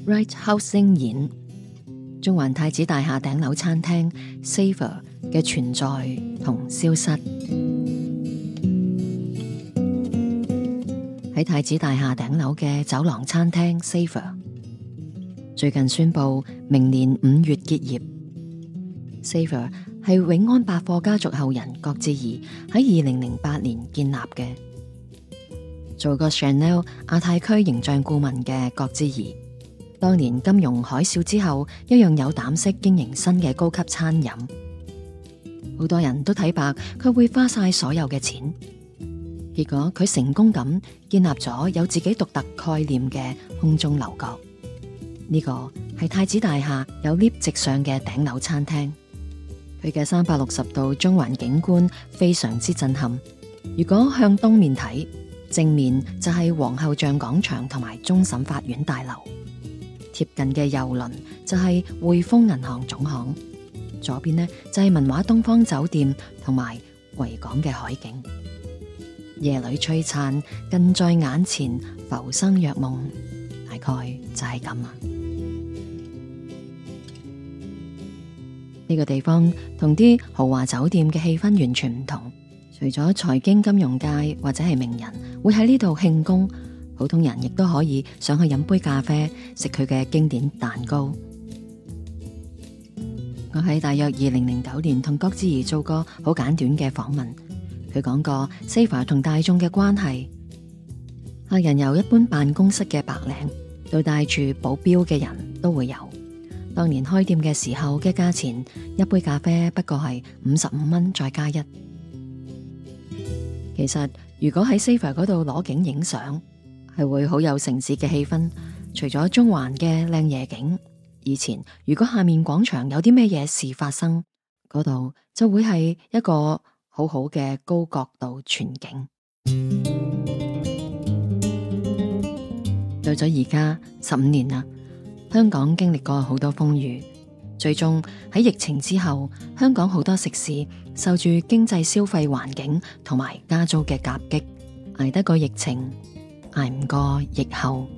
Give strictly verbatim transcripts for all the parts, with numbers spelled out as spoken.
Wright Housing 演中環太子大廈頂樓餐廳 Savor 嘅存在同消失。喺太子大廈頂樓嘅走廊餐廳 Savor 最近宣布明年五月結業。Savor 係永安百貨家族後人郭志儀喺二零零八年建立嘅。做過 Chanel 亞太區形象顧問嘅郭志儀，當年金融海嘯之後，一樣有膽識經營新嘅高級餐飲。好多人都睇白佢會花晒所有嘅錢，結果佢成功咁建立咗有自己獨特概念嘅空中樓閣。呢個係太子大廈有 lift 直上嘅頂樓餐廳，佢嘅三百六十度中環景觀非常之震撼。如果向東面睇，正面就係皇后像廣場同埋終審法院大樓，貼近嘅右鄰就係匯豐銀行總行，左邊呢就係文華東方酒店同埋維港嘅海景。夜裏璀璨，近在眼前，浮生若夢，大概就係咁啊！呢個地方同啲豪華酒店嘅氣氛完全唔同。除咗財經金融界或者係名人會喺呢度慶功，普通人亦都可以上去飲杯咖啡，食佢嘅經典蛋糕。我喺大約二零零九年同郭志儀做過好簡短嘅訪問，佢講過 Savor 同大眾嘅關係。客人由一般辦公室嘅白領到帶住保鏢嘅人都會有。當年開店嘅時候嘅價錢，一杯咖啡不過係五十五蚊再加一。其實如果喺 Savor 嗰度攞景影相，係會好有城市嘅氣氛。除咗中環嘅靚夜景，以前如果下面廣場有啲咩嘢事發生，嗰度就會係一個好好嘅高角度全景。到咗而家十五年啦，香港經歷過好多風雨。最終喺疫情之後，香港好多食肆受住經濟消費環境同埋加租嘅夾擊，捱得過疫情，捱唔過疫後。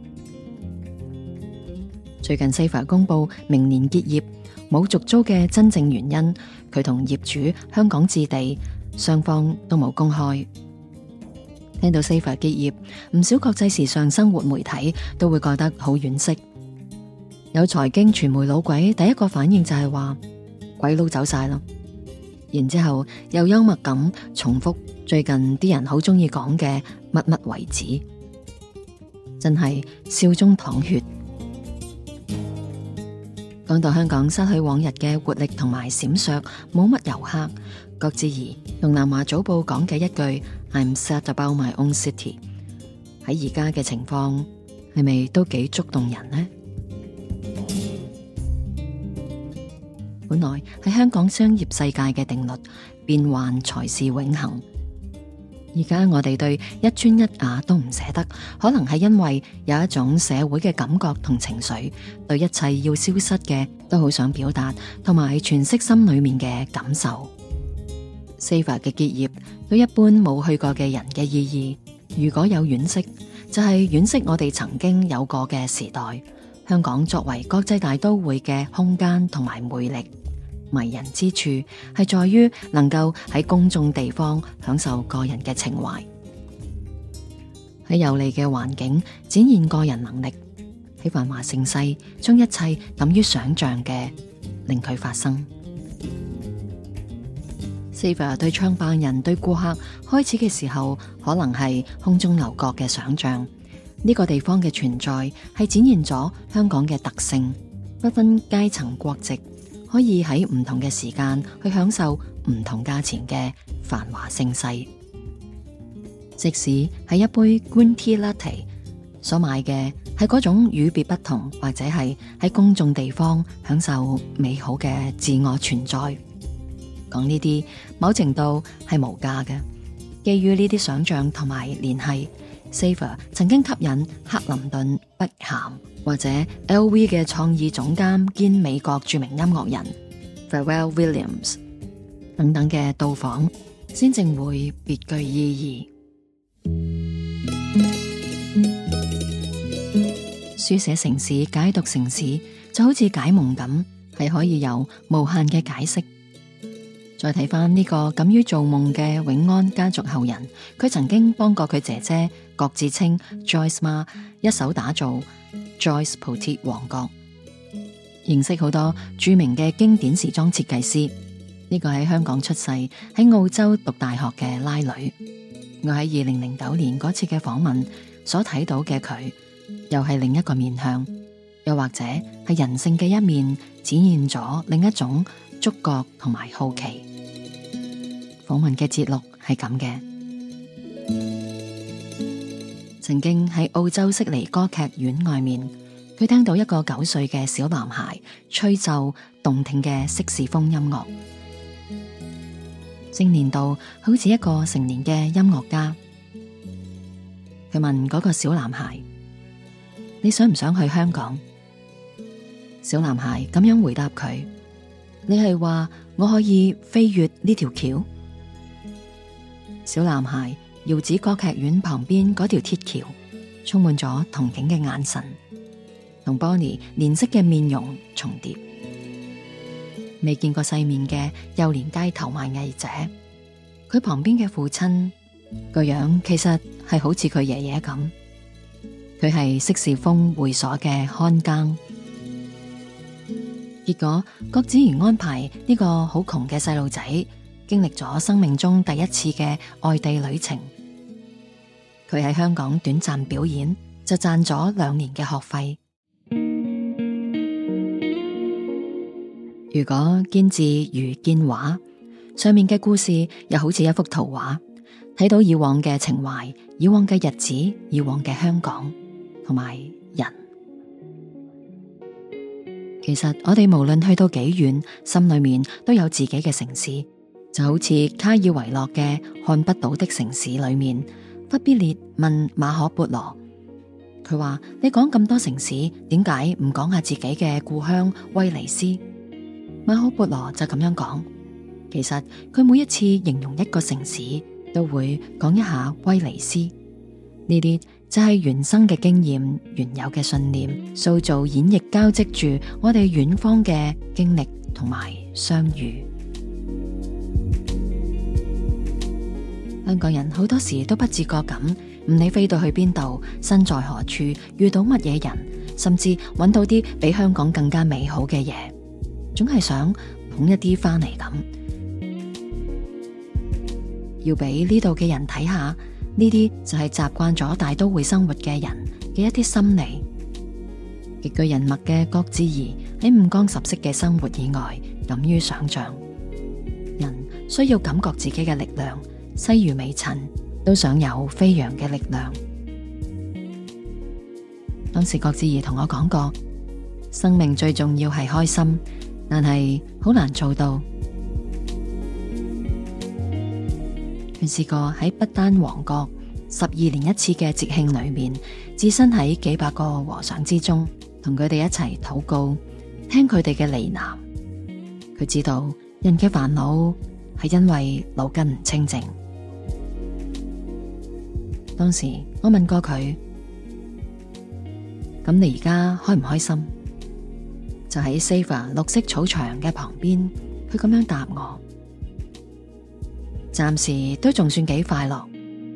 最近 Savor 公布明年結業，冇續租嘅真正原因，佢同業主香港置地雙方都冇公開。聽到 Savor 結業，唔少國際時尚生活媒體都會覺得好惋惜。有財經傳媒老鬼第一個反應就係話鬼佬走晒啦，然之後又幽默咁重複最近啲人好中意講嘅乜乜為止，真係笑中淌血。講到香港失去往日嘅活力同埋閃爍，冇乜遊客，郭志儀同南華早報講嘅一句 I'm sad about my own city， 喺而家嘅情況係咪都幾觸動人呢？本來係香港商業世界嘅定律，變幻才是永恆。而家我哋對一磚一瓦都唔捨得，可能係因為有一種社會嘅感覺同情緒，對一切要消失嘅都好想表達，同埋詮釋心裏面嘅感受。Savor 嘅結業對一般冇去過嘅人嘅意義，如果有惋惜，就係惋惜我哋曾經有過嘅時代。香港作為國際大都會嘅空間同埋魅力，迷人之處係在於能夠喺公眾地方享受個人嘅情懷，喺有利嘅環境展現個人能力，喺繁華盛世將一切敢於想象嘅令佢發生。Savor 對創辦人對顧客開始嘅時候，可能係空中樓閣嘅想象。呢個地方嘅存在係展現咗香港嘅特性，不分階層國籍，可以喺唔同嘅時間去享受唔同價錢嘅繁華盛世。即使係一杯 Green Tea Latte， 所買嘅係嗰種與別不同，或者係喺公眾地方享受美好嘅自我存在。講呢啲某程度係無價嘅，基於呢啲想象同埋聯繫。Savor 曾經吸引克林頓、碧咸或者 L V 嘅創意總監兼美國著名音樂人 Pharrell Williams 等等嘅到訪，先正會別具意義。 書寫城市、解讀城市，就好似解夢咁，係可以有無限嘅解釋。再睇翻呢個敢於造夢嘅永安家族後人，佢曾經幫過佢姐姐郭志清 Joyce Ma 一手打造 Joyce Boutique 王國，認識好多著名嘅經典時裝設計師。呢個喺香港出世，喺澳洲讀大學嘅拉女，我喺二零零九年嗰次嘅訪問所睇到嘅佢，又係另一個面向，又或者係人性嘅一面，展現咗另一種觸覺同埋好奇。訪問嘅節錄係咁嘅：曾經喺澳洲悉尼歌劇院外面，佢聽到一個九歲嘅小男孩吹奏動聽嘅色士風音樂，精煉到好似一個成年嘅音樂家。佢問嗰個小男孩：你想唔想去香港？小男孩咁樣回答佢：你係話我可以飛越呢條橋？小男孩遙指歌劇院旁邊嗰條鐵橋，充滿咗憧憬嘅眼神，同 Bonnie 憐惜嘅面容重疊。未見過世面嘅幼年街頭賣藝者，佢旁邊嘅父親個樣其實係好似佢爺爺咁，佢係色士風會所嘅看更。結果郭子儀安排呢個好窮嘅細路仔經歷咗生命中第一次嘅外地旅程。佢喺香港短暫表演就賺咗兩年嘅學費。如果見字如見畫，上面嘅故事又好似一幅圖畫，睇到以往嘅情懷、以往嘅日子、以往嘅香港同埋人。其實我哋無論去到幾遠，心裏面都有自己嘅城市，就好似卡爾維諾嘅《看不到的城市》裏面，忽必烈問馬可孛羅，佢話：你講咁多城市，點解唔講下自己嘅故鄉威尼斯？馬可孛羅就咁樣講，其實佢每一次形容一個城市，都會講一下威尼斯。呢啲就係原生嘅經驗、原有嘅信念，塑造演繹交織住我哋遠方嘅經歷同埋相遇。香港人好多時都不自覺咁，唔理飛到去邊度，身在何處，遇到乜嘢人，甚至揾到啲比香港更加美好嘅嘢，總係想捧一啲翻嚟咁，要俾呢度嘅人睇下。呢啲就係習慣咗大都會生活嘅人嘅一啲心理。極具人脈嘅郭子儀喺五光十色嘅生活以外，敢於想象。人需要感覺自己嘅力量，細如微塵，都想有飛揚嘅力量。當時郭子儀同我講過，生命最重要係開心，但係好難做到。佢試過喺不丹王國十二年一次嘅節慶裏面，置身喺幾百個和尚之中，同佢哋一齊禱告，聽佢哋嘅呢喃。佢知道人嘅煩惱係因為腦筋唔清淨。當時我問過佢：咁你而家開唔開心？就喺 Saver 綠色草場嘅旁邊，佢咁樣答我。暫時都仲算幾快樂。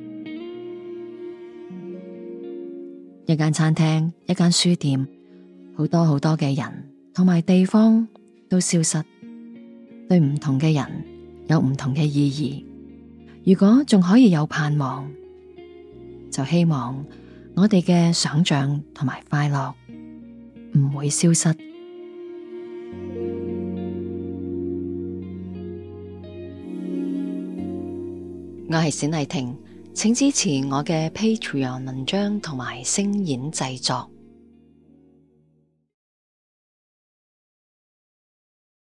一間餐廳，一間書店，好多好多嘅人同埋地方都消失，對唔同嘅人有唔同嘅意義。如果仲可以有盼望，就希望我哋嘅想象同埋快樂唔會消失。我係冼麗婷，請支持我嘅 Patreon 文章同埋聲演製作。